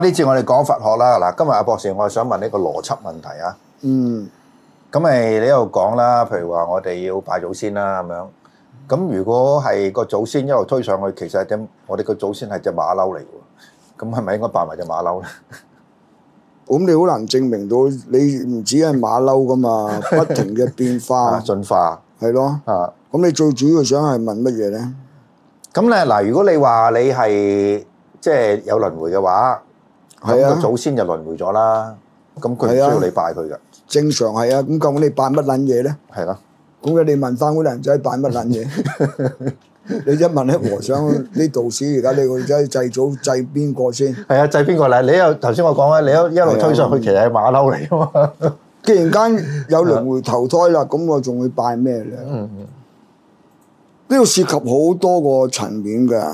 呢次我哋講佛學啦，嗱，今日阿博士，我係想問呢個邏輯問題啊。咁咪你又講啦，譬如話我哋要拜祖先啦，咁樣。咁如果係個祖先一路推上去，其實我哋個祖先係隻馬騮嚟嘅喎，咁係咪應該拜埋隻馬騮咧？ 咁你好難證明到你唔止係馬騮噶嘛，不停嘅變化進化係咯。咁你最主要想係問乜嘢咧？ 咁咧嗱，如果你話你係即係有輪迴嘅話，咁個祖先就輪迴咗啦，咁佢唔需要你拜佢噶。 正常係啊，咁究竟你拜乜撚嘢咧？ 係咯。 咁你問翻嗰啲人仔拜乜撚嘢？你一問啲和尚、啲道士，而家你個仔祭祖祭邊個先？ 係啊，祭邊個咧？你又頭先我講咧，你一路推上去，其實係馬騮嚟噶嘛。 既然間有輪迴投胎啦，咁我仲會拜咩咧？呢度涉及好多個層面㗎。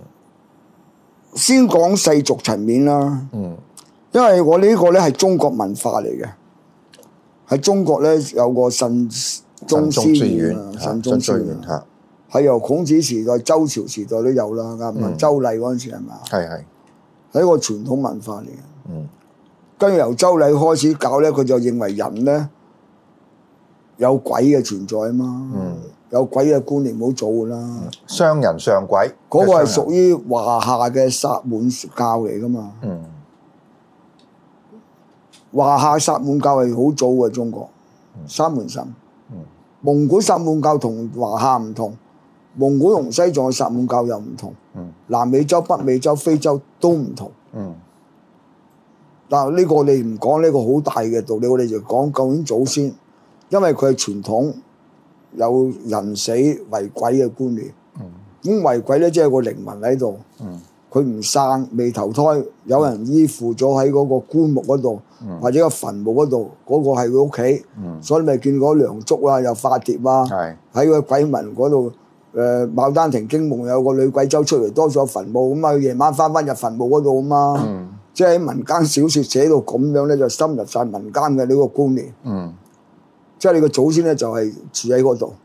先講世俗層面啦。因為我呢個咧係中國文化嚟嘅，喺中國咧有個慎終思源啊，慎終思源係由孔子時代、周朝時代都有啦，啱唔啱？周禮嗰陣時係嘛？係一個傳統文化嚟嘅。跟住由周禮開始搞咧，佢就認為人咧有鬼嘅存在啊嘛。有鬼嘅觀念好早噶啦， 商人上鬼嗰個係屬於華夏嘅薩滿教嚟噶嘛。華夏薩滿教係好早嘅中國，三門神。蒙古薩滿教同華夏唔同，蒙古同西藏嘅薩滿教又唔同。南美洲、北美洲、非洲都唔同。但係呢個我哋唔講呢個好大嘅道理，我哋就講究竟祖先，因為佢係傳統。有人死為鬼嘅觀念，咁為鬼咧即係個靈魂喺度，佢唔生未投胎，有人依附咗喺嗰個棺木嗰度，或者個墳墓嗰度，嗰個係佢屋企，所以咪見過梁祝啊，又化蝶啊，喺個鬼文嗰度，《牡丹亭驚夢》有個女鬼走出嚟，多咗墳墓咁啊，夜晚翻入墳墓嗰度啊嘛，即係喺民間小説寫到咁樣咧，就深入晒民間嘅呢個觀念。即係你個祖先咧，就係住喺嗰度。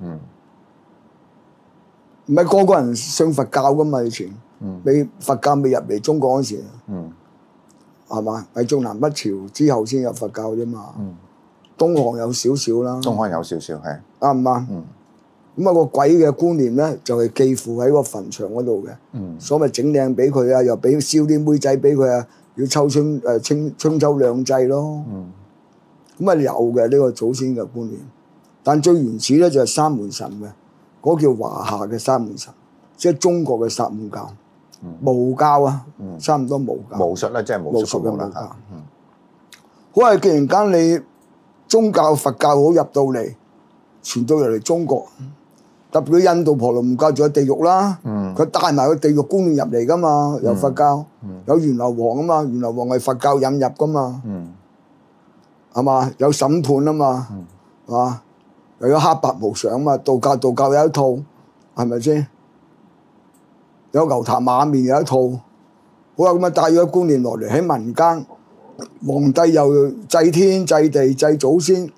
唔係個個人信佛教噶嘛？以前佛教未入嚟中國嗰時，係嘛？係中南北朝之後先有佛教啫嘛。東漢有少少啦。 東漢有少少係啱唔啱？咁啊個鬼嘅觀念咧，就係寄附喺個墳場嗰度嘅。所以咪整靚俾佢啊，又俾燒啲妹仔俾佢啊，要秋春春秋兩祭咯。咁啊有嘅呢個祖先嘅觀念，但最原始咧就係三門神嘅，嗰叫華夏嘅三門神，即係中國嘅薩滿教、巫教啊，差唔多巫教。 巫術咧，即係巫術嘅巫教。 好啊！既然間你宗教佛教好入到嚟，傳到入嚟中國，特別佢印度婆羅門教仲有地獄啦，佢帶埋個地獄觀念入嚟噶嘛，由佛教有閻羅王啊嘛，閻羅王係佛教引入噶嘛。係嘛？有審判啊嘛，係嘛？又有黑白無常啊嘛。道教有一套，係咪先？有牛頭馬面有一套。好啦，咁啊帶咗個觀念落嚟喺民間，皇帝又祭天祭地祭祖先，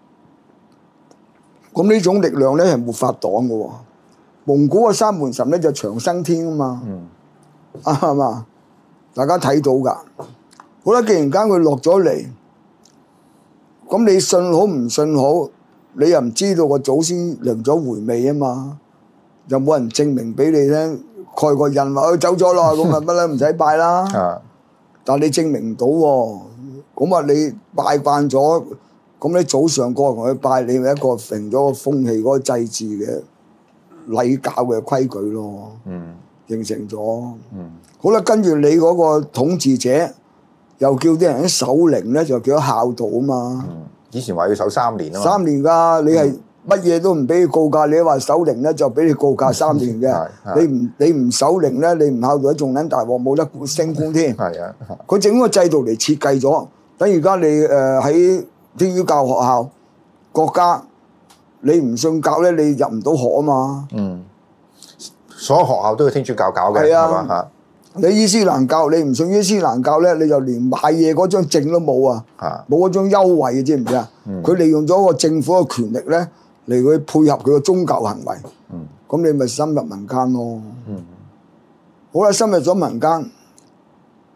咁呢種力量咧係沒法擋嘅喎。蒙古嘅三門神咧就長生天啊嘛，係嘛？大家睇到㗎。好啦，既然間佢落咗嚟。咁你信好唔信好，你又唔知道個祖先輪咗回未啊嘛？又冇人證明俾你聽，蓋個印話佢走咗啦，咁啊乜咧唔使拜啦。但係你證明唔到喎，咁啊你拜慣咗，咁你早上過同佢拜，你咪一個成咗個風氣嗰個祭祀嘅禮教嘅規矩咯。形成咗。好啦，跟住你嗰個統治者。又叫啲人守靈咧，就叫咗孝道啊嘛。 以前話要守3年啊嘛。 3年㗎，你係乜嘢都唔俾佢告假，你話守靈咧就俾你告假3年嘅。你唔守靈咧，你唔孝道仲撚大鑊，冇得升官添。佢整個制度嚟設計咗，等而家你喺天主教學校國家，你唔信教咧，你入唔到學啊嘛。 所有學校都要天主教搞嘅，係嘛？ 你伊斯蘭教，你唔信伊斯蘭教咧，你就連買嘢嗰張證都冇啊！冇嗰種優惠，知唔知啊？佢利用咗個政府嘅權力咧，嚟去配合佢個宗教行為。咁你咪深入民間咯。好啦，深入咗民間，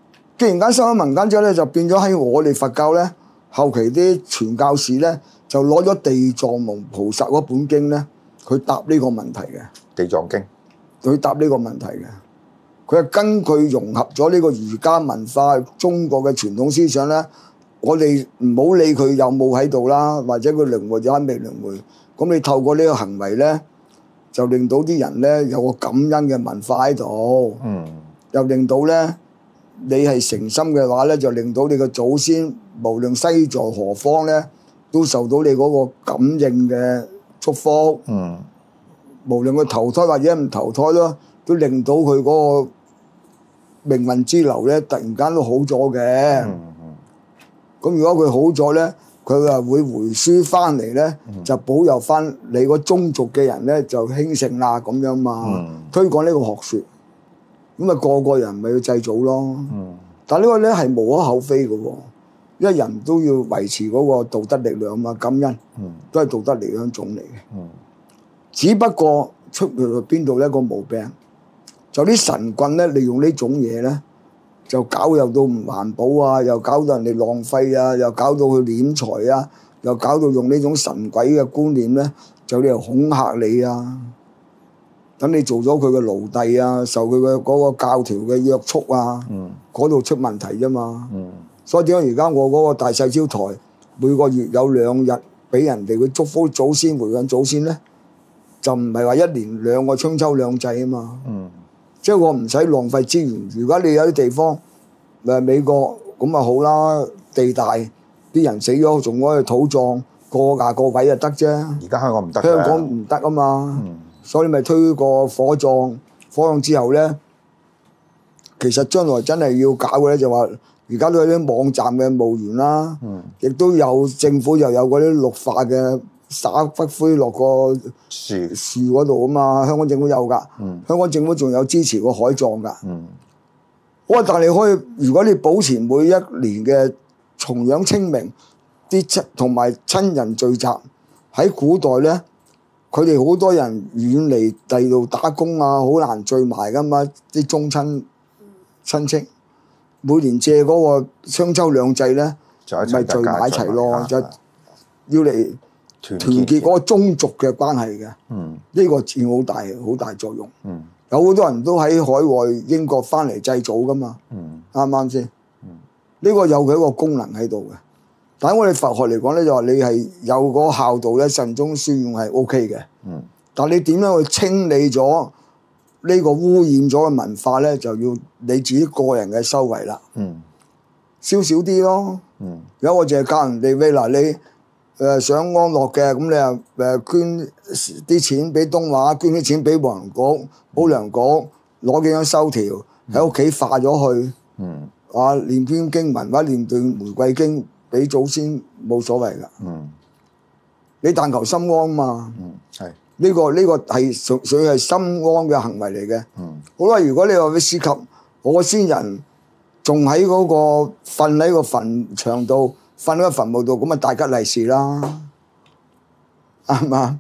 既然間收咗民間之後咧，就變咗喺我哋佛教咧，後期啲傳教士咧就攞咗地藏王菩薩嗰本經咧，佢答呢個問題嘅。 地藏經， 佢答呢個問題嘅。佢係根據融合咗呢個儒家文化、中國嘅傳統思想咧，我哋唔好理佢有冇喺度啦，或者佢輪迴咗未輪迴。咁你透過呢個行為咧，就令到啲人咧有個感恩嘅文化喺度。又令到咧你係誠心嘅話咧，就令到你嘅祖先無論西在何方咧，都受到你嗰個感應嘅祝福。無論佢投胎或者唔投胎咯，都令到佢嗰個命運之流咧，突然間都好咗嘅。咁如果佢好咗咧，佢話會回輸翻嚟咧，就保佑翻你個宗族嘅人咧就興盛啦咁樣嘛。推廣呢個學説，咁啊個個人咪要祭祖咯。但係呢個咧係無可厚非嘅喎，因為人都要維持嗰個道德力量嘛，感恩都係道德力量一種嚟嘅。只不過出去邊度呢個毛病，就啲神棍咧利用呢種嘢咧，就搞又到唔環保啊，又搞到人哋浪費啊，又搞到佢斂財啊，又搞到用呢種神鬼嘅觀念咧，就嚟恐嚇你啊，等你做咗佢嘅奴隸啊，受佢嘅嗰個教條嘅約束啊，嗰度出問題啫嘛。所以點解而家我嗰個大細超台每個月有2日俾人哋去祝福祖先、回向祖先咧？就唔係話1年2個春秋兩祭啊嘛，即係我唔使浪費資源。如果你有啲地方，美國咁啊好啦，地大啲人死咗，仲可以土葬過廿個位就得啫。 而家香港唔得， 香港唔得啊嘛，所以咪推個火葬。火葬之後咧，其實將來真係要搞嘅咧，就話而家都有啲網站嘅墓園啦，亦都有政府又有嗰啲綠化嘅。灑骨灰落個樹嗰度啊嘛，香港政府有㗎，香港政府仲有支持個海葬㗎。我話但係你可以，如果你保持每一年嘅重陽清明啲同埋親人聚集，喺古代咧，佢哋好多人遠離第二度打工啊，好難聚埋㗎嘛，啲宗親戚，每年借嗰個春秋兩祭咧，咪聚埋一齊咯，就要嚟團結嗰個宗族嘅關係嘅，呢個佔好大作用。有好多人都喺海外英國翻嚟祭祖噶嘛，啱唔啱先？呢個有佢一個功能喺度嘅。但喺我哋佛學嚟講咧，就話你係有嗰個孝道咧，慎終書遠係 OK 嘅。但你點樣去清理咗呢個污染咗嘅文化咧，就要你自己個人嘅修為啦。燒少啲咯。如果我淨係教人哋喂嗱你。想安樂嘅，咁你又捐啲錢俾東華，捐啲錢俾保良局，攞幾張收條喺屋企化咗去，念篇經文或者念段玫瑰經俾祖先冇所謂噶。你但求心安嘛。呢個係屬於係心安嘅行為嚟嘅。好啦，如果你話佢涉及我先人仲喺嗰個瞓喺個墳場度。瞓喺個墳墓度，咁啊大吉利是啦，啱嘛？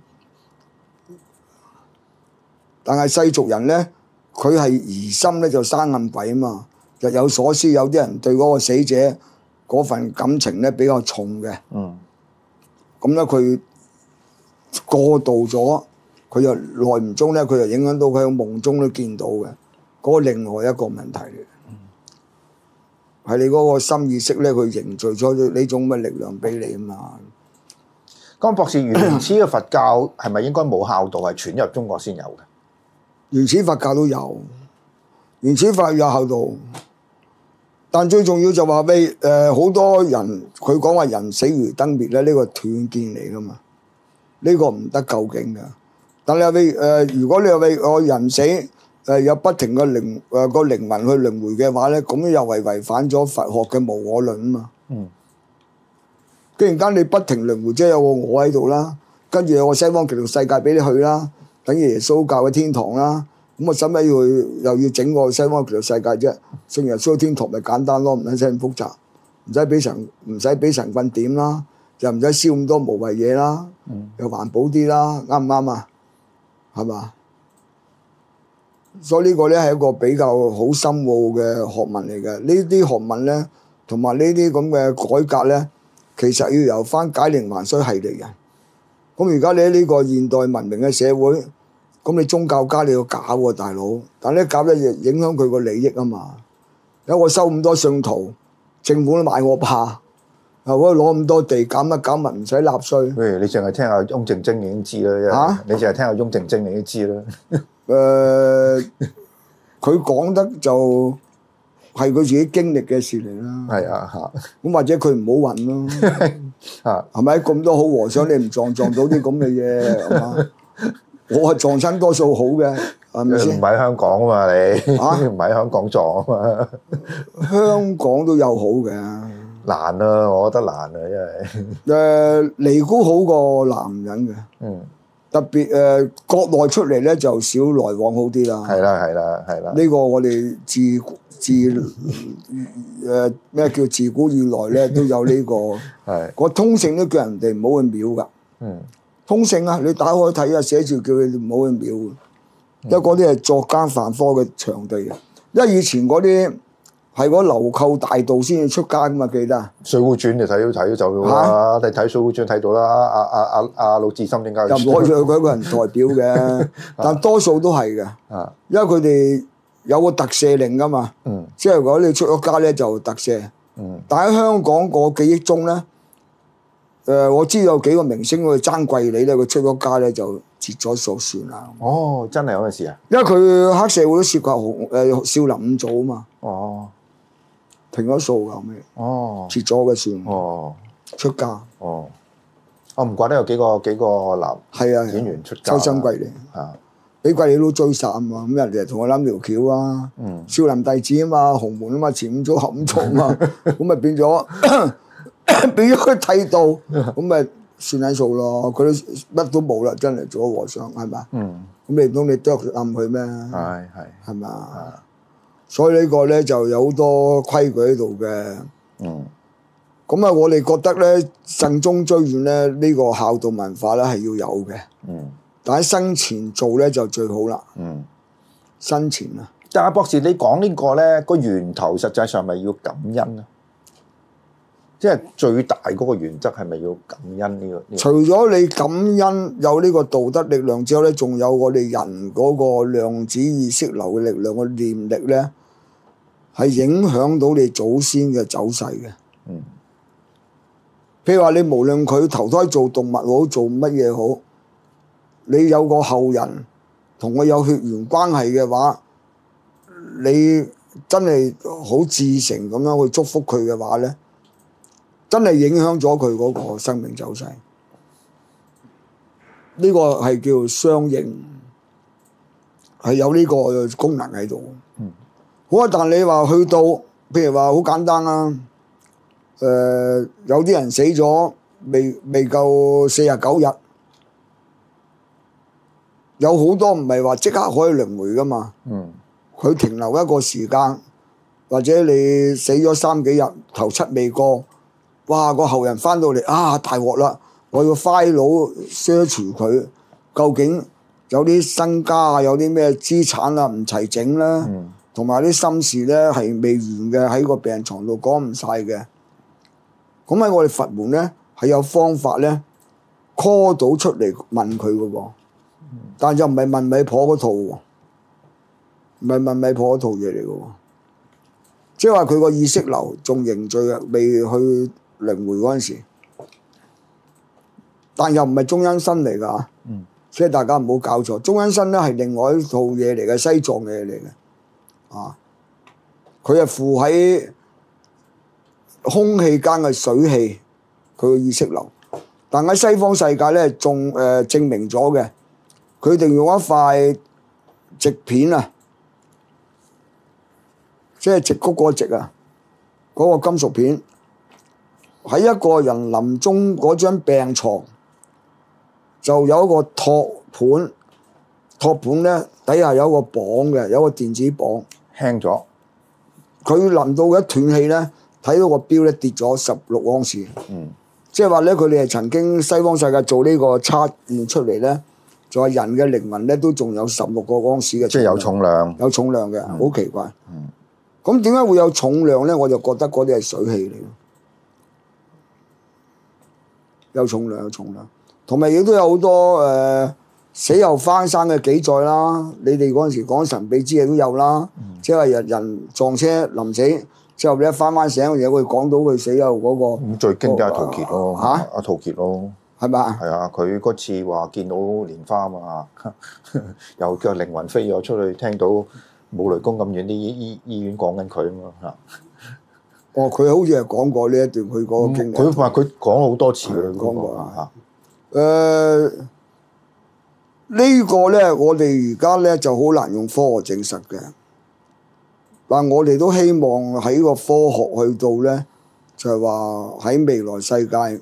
但係世俗人咧，佢係疑心咧就生暗鬼啊嘛，日有所思。有啲人對嗰個死者嗰份感情咧比較重嘅，咁咧佢過度咗，佢又耐唔中咧，佢就影響到佢喺夢中都見到嘅，嗰個另外一個問題嚟。係你嗰個心意識咧，佢凝聚咗呢種嘅力量俾你啊嘛。 江博士，原始嘅佛教係咪應該冇孝道，係傳入中國先有嘅？ 原始佛教都有，原始佛教有孝道，但最重要就話俾好多人佢講話人死如燈滅咧，呢個斷見嚟噶嘛，呢個唔得究竟噶。但你話俾如果你話俾我人死，有不停嘅個靈魂去輪迴嘅話咧，咁又係違反咗佛學嘅無我論啊嘛。既然間你不停輪迴，即係有個我喺度啦，跟住有個西方極樂世界俾你去啦，等於耶穌教嘅天堂啦。咁我使乜又要整個西方極樂世界啫？信耶穌天堂咪簡單咯，唔使咁複雜，唔使俾神棍點啦，又唔使燒咁多無謂嘢啦，又環保啲啦，啱唔啱啊？係嘛？ 所以呢個咧係一個比較好深奧嘅學問嚟嘅。呢啲學問咧，同埋呢啲咁嘅改革咧，其實要由翻解鈴還須繫鈴人。咁而家你喺呢個現代文明嘅社會，咁你宗教家你要搞喎，大佬，但係咧搞咧影響佢個利益啊嘛。有我收咁多信徒，政府都買我怕，係我攞咁多地搞乜搞物唔使納稅。 喂，你淨係聽下翁靜晶已經知啦，你淨係聽下翁靜晶你都知啦。 佢講得就係佢自己經歷嘅事嚟啦。 係啊，嚇。 咁或者佢唔好運咯。 嚇， 係咪咁多好和尚你唔撞到啲咁嘅嘢係嘛？我係撞親多數好嘅，係咪先？ 唔喺香港啊嘛，你唔喺香港撞啊嘛。 香港都有好嘅。 難啊，我覺得難啊，因為尼姑好過男人嘅。嗯。特別國內出嚟咧就少來往好啲啦。 係啦，係啦，係啦。 呢個我哋咩叫自古以來咧都有呢個。係。個通勝都叫人哋唔好去廟㗎。嗯。通勝啊，你打開睇下寫住叫你唔好去廟，因為嗰啲係作奸犯科嘅場地啊。因為以前嗰啲係嗰流寇大盜先至出街㗎嘛，記得啊？《 水滸傳》就睇到就啦，你睇《水滸傳》睇到啦。阿魯智深點解又攞咗佢一個人代表嘅？但多數都係嘅。因為佢哋有個特赦令㗎嘛。即係如果你出咗街咧就特赦。但喺香港個記憶中咧，我知有幾個明星佢爭貴利咧，佢出咗街咧就截咗數算啦。 哦，真係有嗰陣時啊！ 因為佢黑社會都涉及少林五祖啊嘛。哦。停咗數㗎咩？哦，切咗嘅算。哦，出家。哦， 我唔怪得有幾個男演員出家。 周生貴利啊，俾貴利都追殺啊嘛，咁人哋同我諗條橋啊。少林弟子啊嘛，洪門啊嘛，前五祖後五祖啊嘛，咁咪變咗佢剃度，咁咪算喺數咯。佢都乜都冇啦，真係做咗和尚係咪？咁你唔通你剁冧佢咩？係嘛？所以呢個咧就有好多規矩喺度嘅。咁啊，我哋覺得咧，慎終追遠咧，呢個孝道文化咧係要有嘅。但喺生前做咧就最好啦。生前啊， 但係博士，你講呢個咧個源頭實際上咪要感恩啊？即係最大嗰個原則係咪要感恩呢個？ 除咗你感恩有呢個道德力量之後咧，仲有我哋人嗰個量子意識流嘅力量嘅念力咧。係影響到你祖先嘅走勢嘅。譬如話你無論佢投胎做動物好，做乜嘢好，你有個後人同佢有血緣關係嘅話，你真係好至誠咁樣去祝福佢嘅話咧，真係影響咗佢嗰個生命走勢。呢個係叫相應，係有呢個功能喺度。好啊！但你話去到，譬如話好簡單啦，有啲人死咗未夠49日，有好多唔係話即刻可以輪迴噶嘛。佢停留一個時間，或者你死咗3幾日，頭七未過，哇！個後人翻到嚟啊，大鑊啦！我要 file search 佢，究竟有啲身家啊，有啲咩資產啊唔齊整啦。同埋啲心事咧係未完嘅，喺個病床度講唔晒嘅。咁喺我哋佛門咧係有方法咧 call 到出嚟問佢嘅喎，但就唔係問米婆嗰套喎，唔係問米婆嗰套嘢嚟嘅喎。即係話佢個意識流仲凝聚啊，未去輪迴嗰陣時，但又唔係中陰身嚟㗎。所以大家唔好搞錯，中陰身咧係另外一套嘢嚟嘅，西藏嘅嘢嚟嘅。佢係附喺空氣間嘅水氣，佢嘅意識流。但喺西方世界咧，仲證明咗嘅，佢哋用一塊直片啊，即係直谷嗰直啊，嗰個金屬片喺一個人臨終嗰張病床，就有一個托盤，托盤咧底下有一個磅嘅，有一個電子磅。 輕咗， 佢臨到一斷氣咧，睇到個錶咧跌咗16盎司。即係話咧，佢哋係曾經西方世界做呢個測驗出嚟咧， 就係人嘅靈魂咧都仲有16個安士嘅， 即係有重量， 有重量嘅，好奇怪。咁點解會有重量咧？我就覺得嗰啲係水氣嚟咯，有重量，有重量，同埋亦都有好多死後翻生嘅記載啦。你哋嗰陣時講神秘之嘢都有啦，即係人撞車臨死之後咧翻醒嘅嘢，會講到佢死後嗰個。 咁最經典係陶傑咯， 嚇， 阿陶傑咯。 係嘛？ 係啊，佢嗰次話見到蓮花啊嘛，又叫靈魂飛咗出去，聽到冇雷公咁遠啲醫院講緊佢啊嘛嚇。 哦，佢好似係講過呢一段佢嗰個經歷。 佢話佢講好多次啦， 講過嚇。 呢個咧，我哋而家咧就好難用科學證實嘅，但我哋都希望喺個科學去到咧，就係話喺未來世界。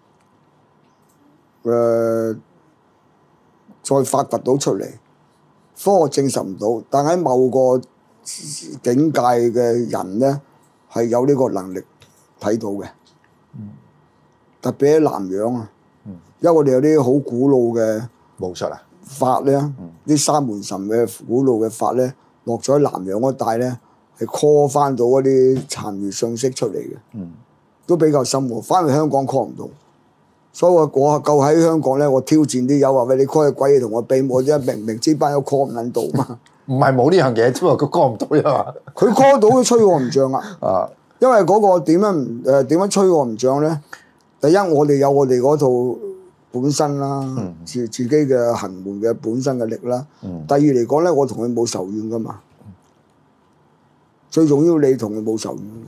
再發掘到出嚟，科學證實唔到，但喺某個境界嘅人咧係有呢個能力睇到嘅，特別喺南洋啊，因為我哋有啲好古老嘅巫術啊法咧，啲三門神嘅古老嘅法咧，落咗喺南洋嗰帶咧，係 call 翻到嗰啲殘餘信息出嚟嘅，都比較深喎，翻去香港 call 唔到。所以我夠喺香港咧，我挑戰啲友話喂，你 call 個鬼嘢同我比，我啫明知班友 call 唔撚到嘛。 唔係冇呢樣嘢，只不過佢 call 唔到啫嘛。 佢 call 到都吹我唔脹啊！因為嗰個點樣吹我唔脹咧？第一，我哋有我哋嗰套本身啦，自己嘅行門嘅本身嘅力啦。第二嚟講咧，我同佢冇仇怨噶嘛。最重要你同佢冇仇怨嘅，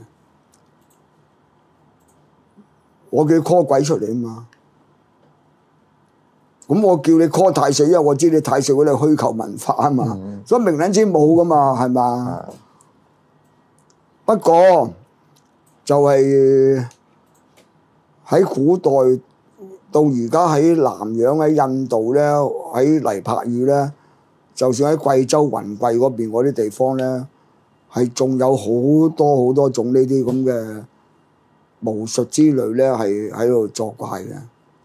我叫你 call 鬼出嚟啊嘛。咁我叫你 call 太歲，因為我知你太歲嗰啲虛構文化啊嘛，所以明撚知冇噶嘛，係嘛？不過就係喺古代到而家喺南洋喺印度咧，喺尼泊爾咧，就算喺貴州雲貴嗰邊嗰啲地方咧，係仲有好多種呢啲咁嘅巫術之類咧，係喺度作怪嘅。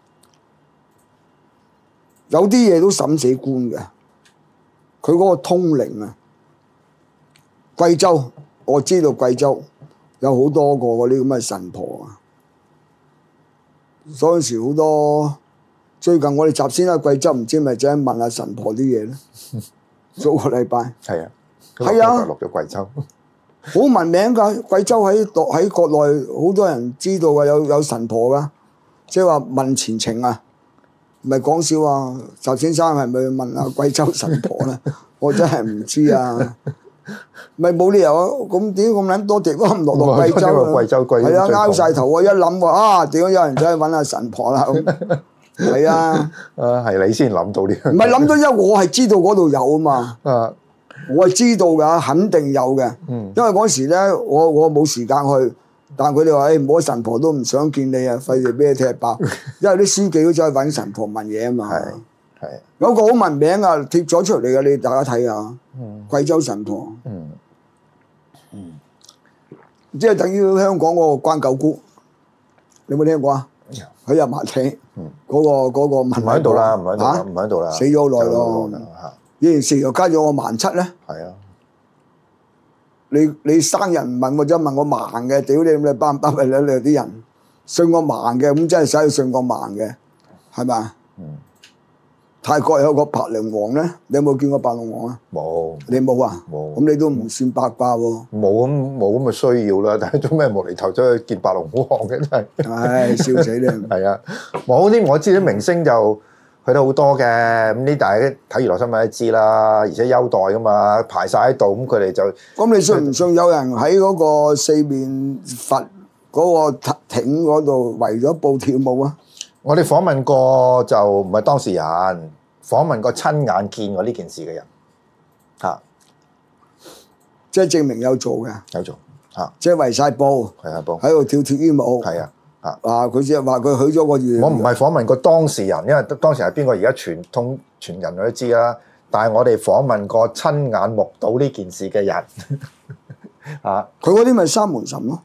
有啲嘢都審死官嘅，佢嗰個通靈啊！貴州我知道貴州有好多個嗰啲咁嘅神婆啊，嗰陣時好多。最近我哋集先喺貴州，唔知咪就係問下神婆啲嘢咧。早個禮拜係啊， 係啊， 落咗貴州， 好聞名㗎。貴州喺國內好多人知道㗎，有神婆㗎，即係話問前程啊！唔係講笑啊！習先生係咪問下貴州神婆咧？我真係唔知啊！咪冇理由啊！咁點咁撚多地方唔落貴州啊？係啊，拗晒頭啊！一諗話啊，點解有人走去揾下神婆啦？咁係啊！ 係你先諗到呢樣。 唔係諗到，因為我係知道嗰度有啊嘛。我係知道㗎，肯定有嘅。因為嗰時咧，我冇時間去。但佢哋話：誒，冇神婆都唔想見你啊！費事俾你踢爆，因為啲書記都走去揾神婆問嘢啊嘛。 係有個好聞名啊，貼咗出嚟嘅，你大家睇下。貴州神婆。即係等於香港嗰個關九姑，你有冇聽過啊？喺油麻地嗰個問。唔喺度啦，唔喺度啦。 死咗好耐咯。以前食又加咗個17咧。係啊。你生日唔問或者問我盲嘅，屌你咁你包唔包？你啲人信我盲嘅，咁真係使去信我盲嘅，係咪？泰國有個白龍王咧，你有冇見過白龍王啊？冇。你冇啊？冇。咁你都唔算八卦喎。冇咁嘅需要啦，但係做咩無厘頭走去見白龍王嘅真係？ 唉，笑死你！ 係啊，冇啲我知啲明星就去得好多嘅，咁呢大家睇娛樂新聞都知啦，而且優待噶嘛，排晒喺度，咁佢哋就咁你信唔信有人喺嗰個四面佛嗰個艇嗰度圍咗布跳舞啊？ 我哋訪問過就唔係當事人，訪問過親眼見過呢件事嘅人，嚇， 即係證明有做嘅， 有做嚇， 即係圍晒布， 係啊布， 喺度跳脫衣舞， 係啊。 佢只係話佢許咗個願。 我唔係訪問過當事人，因為當事人係邊個而家全人都知啦。但係我哋訪問過親眼目睹呢件事嘅人，佢嗰啲咪三門神咯。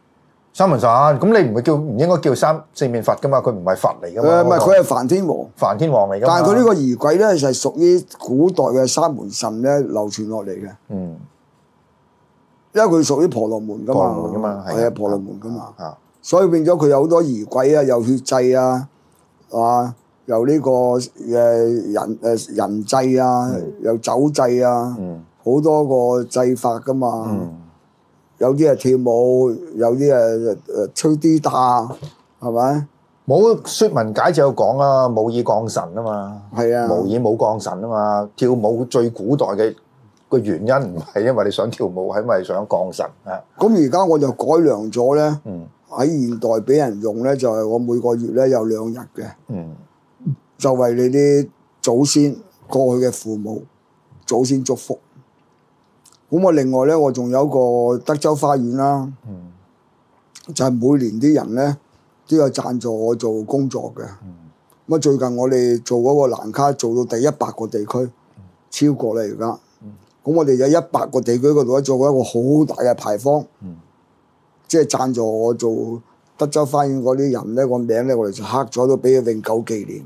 三門神，咁你唔應該叫四面佛噶嘛？佢唔係佛嚟噶嘛？ 唔係，佢係梵天王。 梵天王嚟噶嘛？ 但係佢呢個儀軌咧就係屬於古代嘅三門神咧流傳落嚟嘅。 嗯， 因為佢屬於婆羅門噶嘛。 婆羅門噶嘛， 係啊，婆羅門噶嘛。 啊， 所以變咗佢有好多儀軌啊，有血祭啊，啊，有呢個人祭啊，有酒祭啊，好多個祭法噶嘛。有啲係跳舞，有啲係吹啲打，係咪？ 冇説文解就有講啊，無以降神啊嘛。 係啊， 無以冇降神啊嘛。跳舞最古代嘅個原因唔係因為你想跳舞，係因為想降神啊。 咁而家我就改良咗咧，喺現代俾人用咧，就係我每個月咧有2日嘅，就為你啲祖先過去嘅父母祖先祝福。咁我另外咧，我仲有一個德州花園啦，就係每年啲人咧都有贊助我做工作嘅。咁最近我哋做嗰個蘭卡做到第100個地區，超過啦而家。咁我哋有100個地區嗰度咧做過一個好大嘅牌坊，即係贊助我做德州花園嗰啲人咧個名咧，我哋就刻咗都俾佢永久紀念。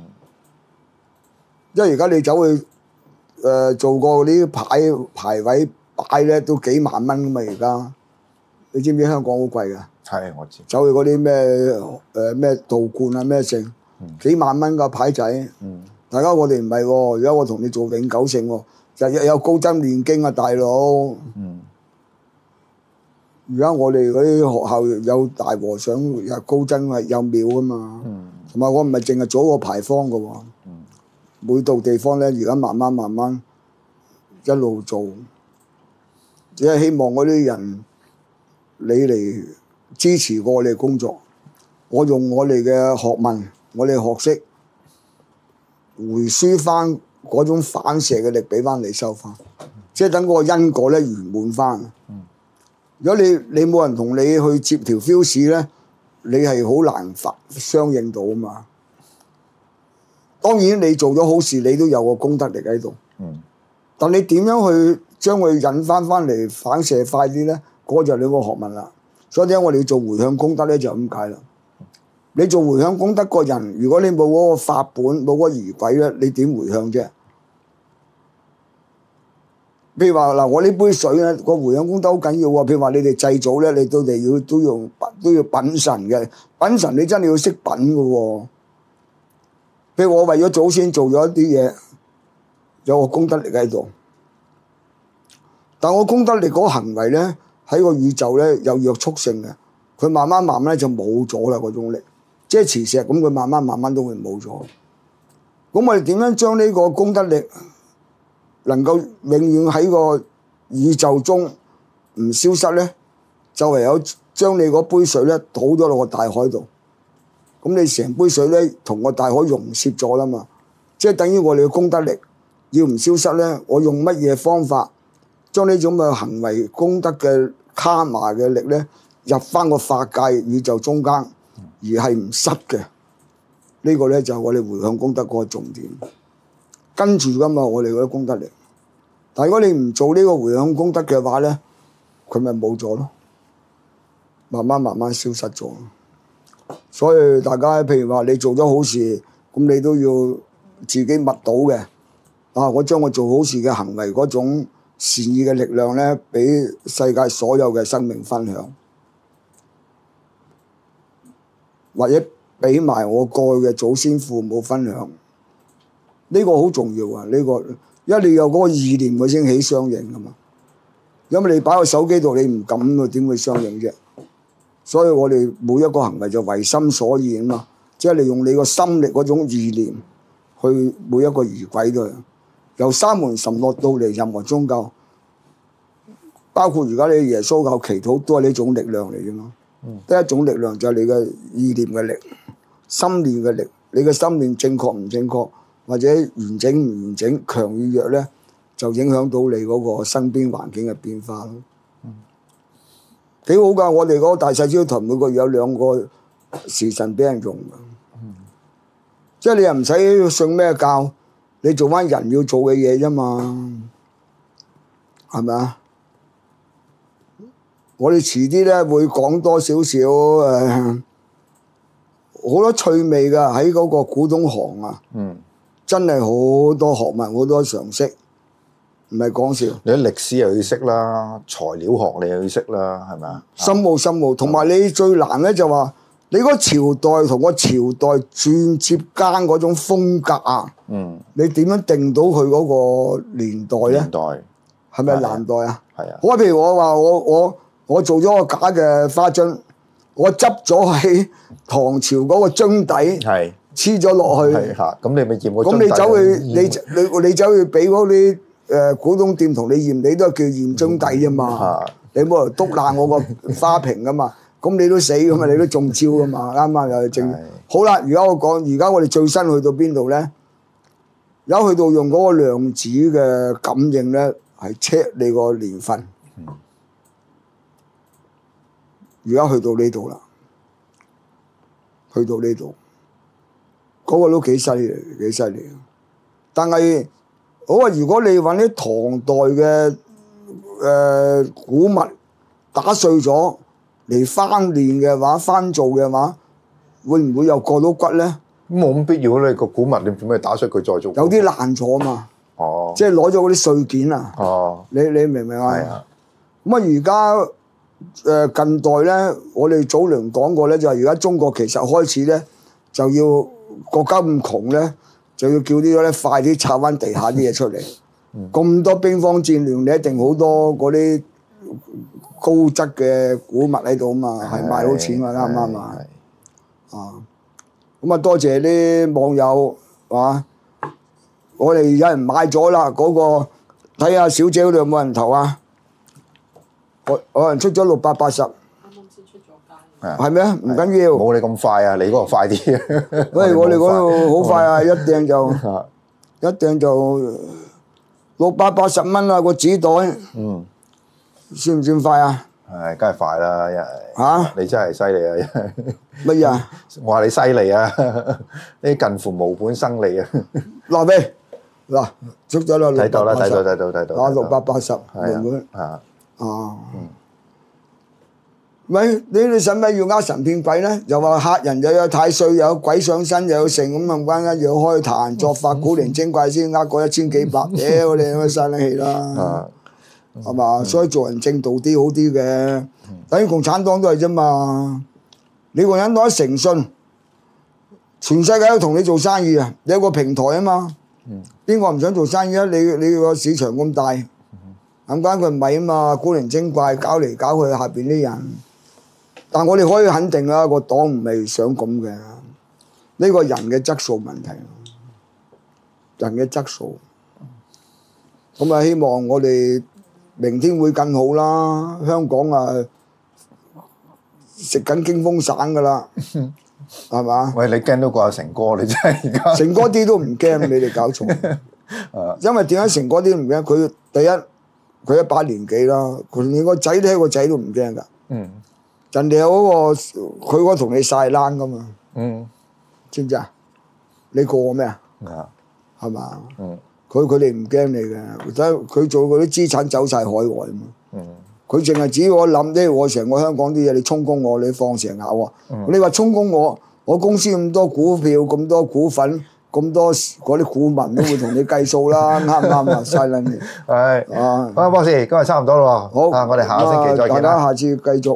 因為而家你走去做過啲牌位擺咧都幾萬蚊噶嘛，而家你知唔知香港好貴噶？ 係我知。走去嗰啲咩道觀啊咩剩，幾萬蚊個牌仔。大家我哋唔係喎，而家我同你做永久性喎，日日有高僧念經啊，大佬。而家我哋嗰啲學校有大和尚，有高僧係有廟噶嘛。同埋我唔係淨係做個牌坊噶喎。每度地方咧，而家慢慢一路做，只係希望嗰啲人你嚟支持我哋工作，我用我哋嘅學問，我哋學識回輸翻嗰種反射嘅力俾翻你收翻，即係等嗰個因果咧圓滿翻。如果你冇人同你去接條 fuse 咧，你係好難相應到啊嘛。當然你做咗好事，你都有個功德力喺度。但你點樣去將佢引翻嚟反射快啲咧？嗰就係你個學問啦。所以點解我哋要做回向功德咧？就咁解啦。你做回向功德個人，如果你冇嗰個法本，冇嗰個儀軌咧，你點回向啫？譬如話嗱，我呢杯水咧，個回向功德好緊要喎。譬如話你哋祭祖咧，你都要品神嘅，品神你真係要識品嘅喎。譬如我為咗祖先做咗一啲嘢，有個功德力喺度，但我功德力嗰個行為咧，喺個宇宙咧有約束性嘅，佢慢慢就冇咗啦嗰種力，即係磁石咁，佢慢慢都會冇咗。咁我哋點樣將呢個功德力能夠永遠喺個宇宙中唔消失咧？就唯有將你嗰杯水咧倒咗落個大海度。咁你成杯水咧同個大海溶蝕咗啦嘛，即係等於我哋嘅功德力要唔消失咧，我用乜嘢方法將呢種嘅行為功德嘅卡瑪嘅力咧入翻個法界宇宙中間，而係唔失嘅。呢個咧就係我哋回向功德嗰個重點。跟住噶嘛，我哋嗰啲功德力。但係如果你唔做呢個回向功德嘅話咧，佢咪冇咗咯，慢慢消失咗。所以大家譬如話你做咗好事，咁你都要自己默到嘅。我將我做好事嘅行為嗰種善意嘅力量咧，俾世界所有嘅生命分享，或者俾埋我過去嘅祖先父母分享。呢個好重要啊！呢個因為你有嗰個意念，佢先起相應噶嘛。因為你擺個手機度，你唔敢佢點會相應啫？所以我哋每一個行為就為心所現啊嘛，即係你用你個心力嗰種意念去每一個儀軌度，由三門神落到嚟任何宗教，包括而家你耶穌教祈禱都係呢種力量嚟啫嘛。得一種力量就係你嘅意念嘅力、心念嘅力。你嘅心念正確唔正確，或者完整唔完整、強與弱咧，就影響到你嗰個身邊環境嘅變化咯。幾好㗎！我哋嗰個大細招台每個月有2個時辰俾人用㗎，即係你又唔使信咩教，你做翻人要做嘅嘢啫嘛，係咪啊？ 我哋遲啲咧會講多少少好多趣味㗎喺嗰個古董行啊！真係好多學問，好多常識，唔係講笑。 你啲歷史又要識啦，材料學你又要識啦，係咪啊？ 深奧，同埋你最難咧就話你嗰朝代同個朝代轉接間嗰種風格啊！你點樣定到佢嗰個年代咧？ 年代係咪南代啊？ 係啊。 好啊，譬如我話我做咗個假嘅花樽，我執咗喺唐朝嗰個樽底， 係黐咗落去。 係嚇，咁你咪驗個樽底。 咁你走去俾嗰啲古董店同你驗，你都係叫驗樽底啫嘛。你冇嚟篤爛我個花瓶噶嘛？咁你都死噶嘛？你都中招噶嘛？啱啱又係正。好啦，而家我講，而家我哋最新去到邊度咧？有去到用嗰個量子嘅感應咧，係 check 你個年份。而家去到呢度啦，去到呢度，嗰個都幾犀利，幾犀利。但係我話，如果你揾啲唐代嘅古物打碎咗嚟翻練嘅話，翻做嘅話，會唔會又過到骨咧？ 咁冇咁必要咧，個古物你做咩打碎佢再做？ 有啲爛咗嘛。 哦。 即係攞咗嗰啲碎件啊。 哦。 你明唔明啊？ 係啊。 咁啊，而家近代咧，我哋早年講過咧，就係而家中國其實開始咧，就要國家咁窮咧，就要叫啲咧快啲拆翻地下啲嘢出嚟。咁多兵荒戰亂，你一定好多嗰啲高質嘅古物喺度啊嘛，係賣到錢㗎，啱唔啱啊？咁啊，多謝啲網友啊！我哋有人買咗啦，嗰個睇下小姐嗰度有冇人投啊？我人出咗680，啱啱先出咗街， 係咩？唔緊要， 冇你咁快啊！你嗰個快啲。 喂，我哋嗰度好快啊！一訂就680蚊啊個紙袋，算唔算快啊？ 係，梗係快啦，因為嚇你真係犀利啊！因為乜嘢啊？ 我話你犀利啊！你近乎無本生利啊！ 嗱俾嗱出咗啦， 睇到啦，睇到。 啊680原本啊。 喂，你使唔使要呃神騙鬼咧？又話客人又有太歲，又有鬼上身，又有成咁啊！關間又要開壇作法，古靈精怪先呃過1000幾百，屌你咁嘥冷氣啦，係嘛？所以做人正道啲好啲嘅，等於共產黨都係啫嘛。你共產黨一誠信，全世界都同你做生意啊！你有個平台啊嘛，邊個唔想做生意啊？你個市場咁大，咁關佢唔係啊嘛，古靈精怪搞嚟搞去下邊啲人。但我哋可以肯定啦，個黨唔係想咁嘅，呢個人嘅質素問題，人嘅質素。咁啊，希望我哋明天會更好啦。香港啊，食緊驚風散噶啦，係嘛？ 喂，你驚到過阿成哥，你真係而家。 成哥啲都唔驚，你哋搞錯。因為點解成哥啲都唔驚？佢第一，佢100年紀啦，佢連個仔睇個仔都唔驚㗎。人哋有嗰個，佢嗰同你晒冷噶嘛？知唔知啊？你過我咩啊？係嘛？佢哋唔驚你嘅，佢做嗰啲資產走晒海外嘛。佢淨係只要我諗咧，我成個香港啲嘢你充公我，你放蛇咬啊！你話充公我公司咁多股票、咁多股份、咁多嗰啲股民都會同你計數啦，啱唔啱啊？嘥撚你。 係。好，博士，今日差唔多咯喎。 好， 我哋下個星期再見啦。 大家下次繼續。